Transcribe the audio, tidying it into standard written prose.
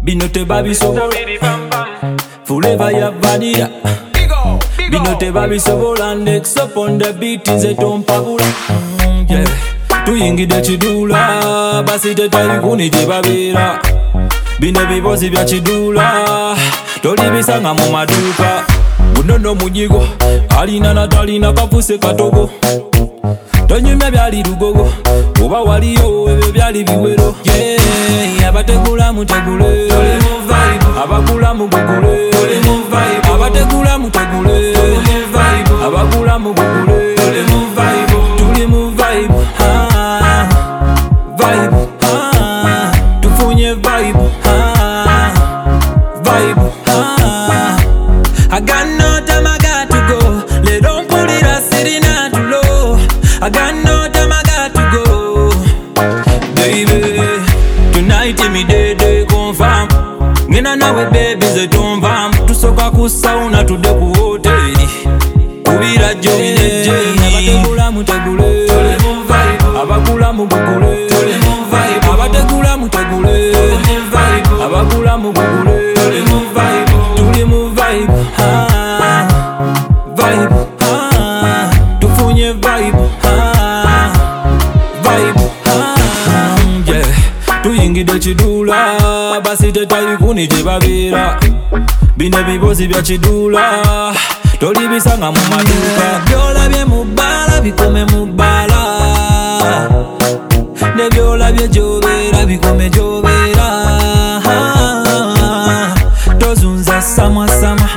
bino tebabisobola Forever ya vanilla bino tebabisobola Next up on the beat nze tompabula yeah. Tuyingide kidula basi tetali kuni tebabeera bino bibozi bya kidula tolibisanga mu maduuka bunono munyigo alina natalina kafuse katogo tonyumya byali lugogo oba waliyo ebyo byali biwero yeah. Abategula mutegule abagula mugugule abategula mutegule abagula mugugule tuli mu vibe vibe tufunye vibe vibe I got no time, I got to go. They don't put it as sitting at too low. I got no time, I got to go. Baby, tonight me day confirm. Ngena nawe baby ze tomvam. Tusoka ku sauna tude ku hotel. Kubira joine abategula mutegule abagula mugugule abategula mutegule abagula mugugule tuli mu vibe vibe tufunye vibe vibe yeah. Tuyingide kidula basi tetali kuni tebabeera bino bibozi bya kidula tolibisanga mu maduuka byolabye mu bbala bikome mu bbala ne byolabye gyobeera bikome gyobeera tozunza samwasama